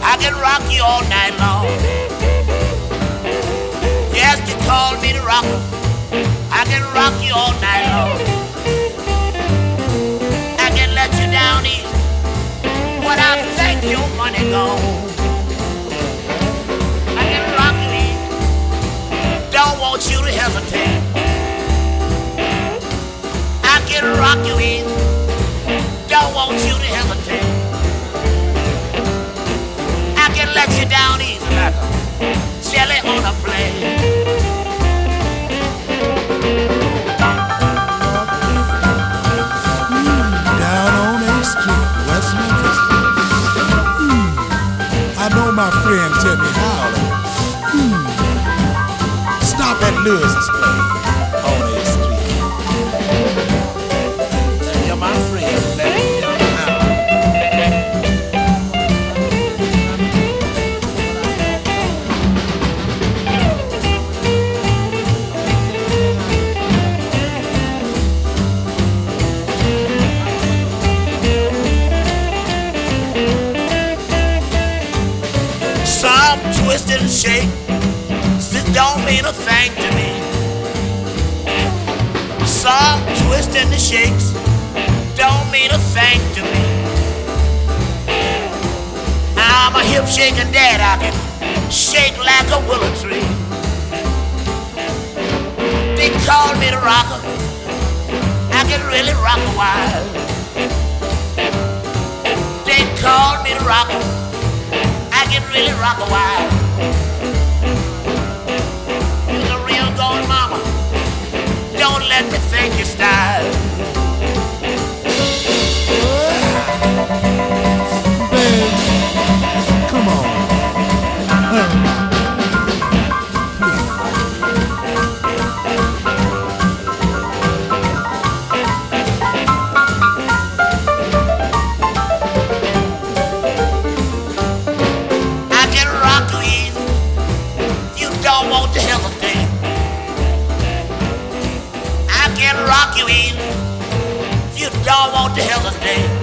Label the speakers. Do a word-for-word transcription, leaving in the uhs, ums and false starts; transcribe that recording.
Speaker 1: I can rock you all night long. Yes, you call me the rocker. I can rock you all night long. I can let you down easy when I think your money gone. I can rock you easy. Don't want you to hesitate. I can rock you easy. Don't want you to hesitate. I can let you down easy like a jelly on a plate.
Speaker 2: Down on eighth Street, West Memphis. Mm. I know my friend tell me how. Mm. Stop at Lewis's place on eighth Street. You're my friend. Let me tell you how.
Speaker 1: Some twist and shake, this don't mean a thing to me. Some twist and shakes don't mean a thing to me. I'm a hip shaking dad, I can shake like a willow tree. They call me the rocker, I can really rock a while. They call me the rocker, I can really rock a while. You're a real gold mama. Don't let me think your style.
Speaker 2: Babe, come on.
Speaker 1: I can rock you easy. You don't want to hesitate. I can rock you easy. You don't want to hesitate.